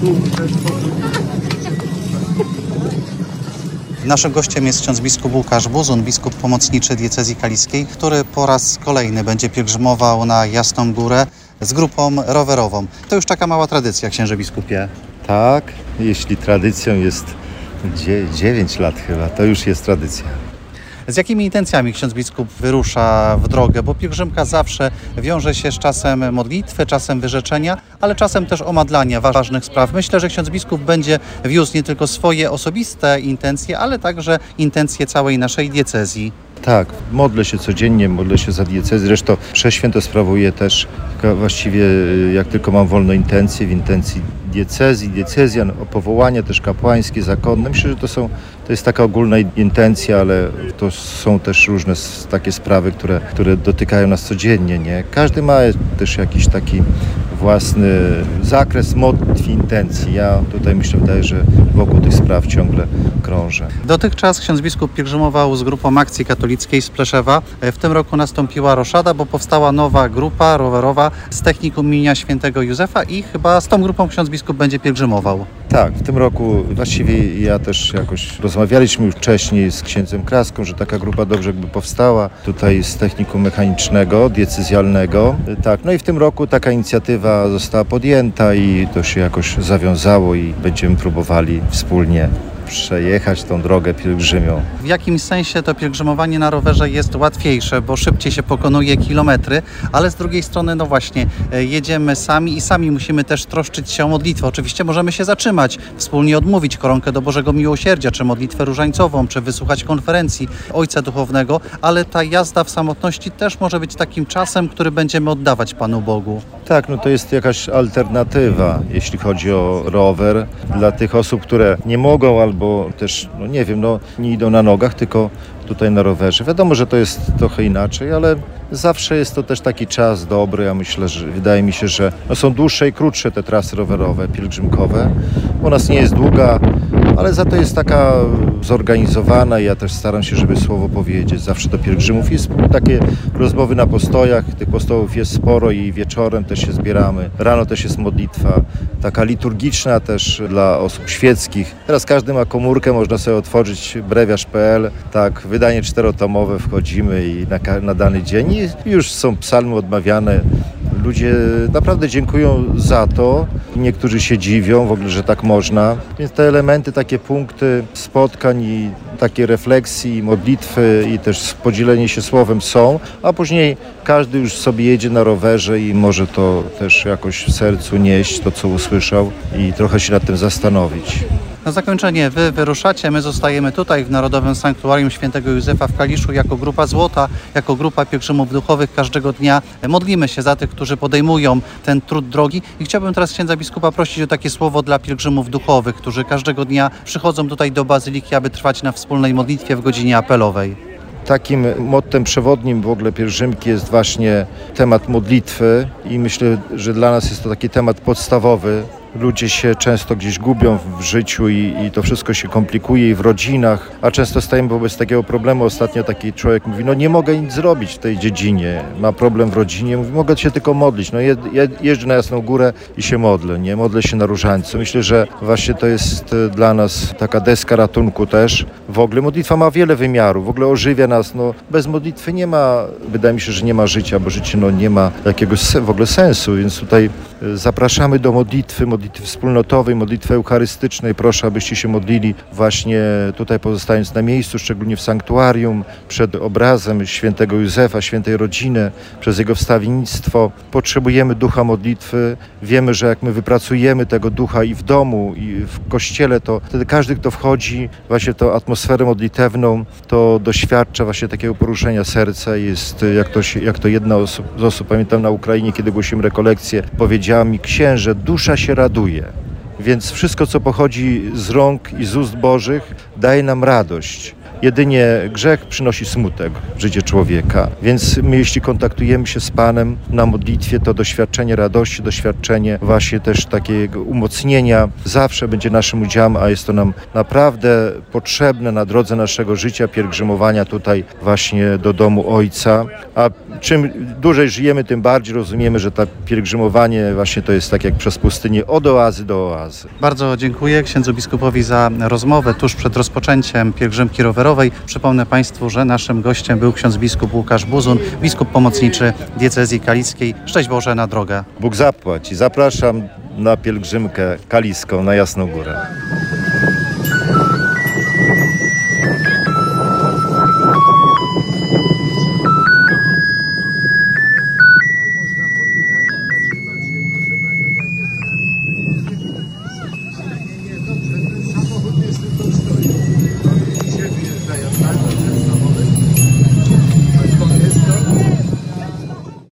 Naszym gościem jest ksiądz biskup Łukasz Buzun, biskup pomocniczy diecezji kaliskiej, który po raz kolejny będzie pielgrzymował na Jasną Górę z grupą rowerową. To już taka mała tradycja, księże biskupie. Tak, jeśli tradycją jest 9 lat chyba, to już jest tradycja. Z jakimi intencjami ksiądz biskup wyrusza w drogę? Bo pielgrzymka zawsze wiąże się z czasem modlitwy, czasem wyrzeczenia, ale czasem też omadlania ważnych spraw. Myślę, że ksiądz biskup będzie wiózł nie tylko swoje osobiste intencje, ale także intencje całej naszej diecezji. Tak, modlę się codziennie, modlę się za diecezję. Zresztą prześwięto sprawuję też właściwie jak tylko mam wolne intencje, w intencji diecezjan, o powołania też kapłańskie, zakonne. Myślę, że to jest taka ogólna intencja, ale to są też różne takie sprawy, które dotykają nas codziennie, nie? Każdy ma też jakiś taki własny zakres modlitw i intencji. Ja tutaj wydaje, że wokół tych spraw ciągle krążę. Dotychczas ksiądz biskup pielgrzymował z grupą Akcji Katolickiej z Pleszewa. W tym roku nastąpiła roszada, bo powstała nowa grupa rowerowa z technikum imienia świętego Józefa i chyba z tą grupą ksiądz biskup będzie pielgrzymował. Tak, w tym roku właściwie ja też jakoś rozmawialiśmy już wcześniej z księdzem Kraską, że taka grupa dobrze jakby powstała tutaj z technikum mechanicznego, diecezjalnego. Tak, no i w tym roku taka inicjatywa została podjęta i to się jakoś zawiązało i będziemy próbowali wspólnie przejechać tą drogę pielgrzymią. W jakimś sensie to pielgrzymowanie na rowerze jest łatwiejsze, bo szybciej się pokonuje kilometry, ale z drugiej strony, no właśnie, jedziemy sami i sami musimy też troszczyć się o modlitwę. Oczywiście możemy się zatrzymać, wspólnie odmówić koronkę do Bożego Miłosierdzia, czy modlitwę różańcową, czy wysłuchać konferencji Ojca Duchownego, ale ta jazda w samotności też może być takim czasem, który będziemy oddawać Panu Bogu. Tak, no to jest jakaś alternatywa, jeśli chodzi o rower, dla tych osób, które nie mogą albo też, nie idą na nogach, tylko tutaj na rowerze. Wiadomo, że to jest trochę inaczej, ale zawsze jest to też taki czas dobry. Ja myślę, że wydaje mi się, że są dłuższe i krótsze te trasy rowerowe, pielgrzymkowe. U nas nie jest długa, ale za to jest taka zorganizowana i ja też staram się, żeby słowo powiedzieć. Zawsze do pielgrzymów jest takie rozmowy na postojach, tych postojów jest sporo i wieczorem też się zbieramy. Rano też jest modlitwa, taka liturgiczna też dla osób świeckich. Teraz każdy ma komórkę, można sobie otworzyć brewiarz.pl, tak, wydanie 4-tomowe, wchodzimy i na dany dzień i już są psalmy odmawiane. Ludzie naprawdę dziękują za to. Niektórzy się dziwią w ogóle, że tak można. Więc te elementy, takie punkty spotkań i takie refleksji, modlitwy i też podzielenie się słowem są, a później każdy już sobie jedzie na rowerze i może to też jakoś w sercu nieść, to co usłyszał i trochę się nad tym zastanowić. Na zakończenie wy wyruszacie, my zostajemy tutaj w Narodowym Sanktuarium Świętego Józefa w Kaliszu jako grupa Złota, jako grupa pielgrzymów duchowych. Każdego dnia modlimy się za tych, którzy podejmują ten trud drogi i chciałbym teraz księdza biskupa prosić o takie słowo dla pielgrzymów duchowych, którzy każdego dnia przychodzą tutaj do Bazyliki, aby trwać na wspólnej modlitwie w godzinie apelowej. Takim mottem przewodnim w ogóle pielgrzymki jest właśnie temat modlitwy i myślę, że dla nas jest to taki temat podstawowy. Ludzie się często gdzieś gubią w życiu i to wszystko się komplikuje i w rodzinach, a często stajemy wobec takiego problemu. Ostatnio taki człowiek mówi, nie mogę nic zrobić w tej dziedzinie, ma problem w rodzinie, mówi, mogę się tylko modlić. Jeżdżę na Jasną Górę i się modlę, modlę się na różańcu. Myślę, że właśnie to jest dla nas taka deska ratunku też. W ogóle modlitwa ma wiele wymiarów, w ogóle ożywia nas. Bez modlitwy nie ma, wydaje mi się, że nie ma życia, bo życie nie ma jakiegoś w ogóle sensu, więc tutaj zapraszamy do modlitwy wspólnotowej, modlitwy eucharystycznej. Proszę, abyście się modlili właśnie tutaj pozostając na miejscu, szczególnie w sanktuarium, przed obrazem świętego Józefa, świętej rodziny, przez jego wstawiennictwo. Potrzebujemy ducha modlitwy. Wiemy, że jak my wypracujemy tego ducha i w domu, i w kościele, to wtedy każdy, kto wchodzi właśnie w tą atmosferę modlitewną, to doświadcza właśnie takiego poruszenia serca. Jest, jak to jedna z osób, pamiętam na Ukrainie, kiedy głosiłem rekolekcję, powiedziała mi, księże, dusza się raduje. Więc wszystko, co pochodzi z rąk i z ust Bożych, daje nam radość. jedynie grzech przynosi smutek w życie człowieka. Więc my, jeśli kontaktujemy się z Panem na modlitwie, to doświadczenie radości, doświadczenie właśnie też takiego umocnienia zawsze będzie naszym udziałem, a jest to nam naprawdę potrzebne na drodze naszego życia, pielgrzymowania tutaj właśnie do domu Ojca. A czym dłużej żyjemy, tym bardziej rozumiemy, że to pielgrzymowanie właśnie to jest tak jak przez pustynię od oazy do oazy. Bardzo dziękuję księdzu biskupowi za rozmowę tuż przed rozpoczęciem pielgrzymki rowerowej. Przypomnę Państwu, że naszym gościem był ksiądz biskup Łukasz Buzun, biskup pomocniczy diecezji kalisskiej. Szczęść Boże na drogę. Bóg zapłać i zapraszam na pielgrzymkę kaliską na Jasną Górę.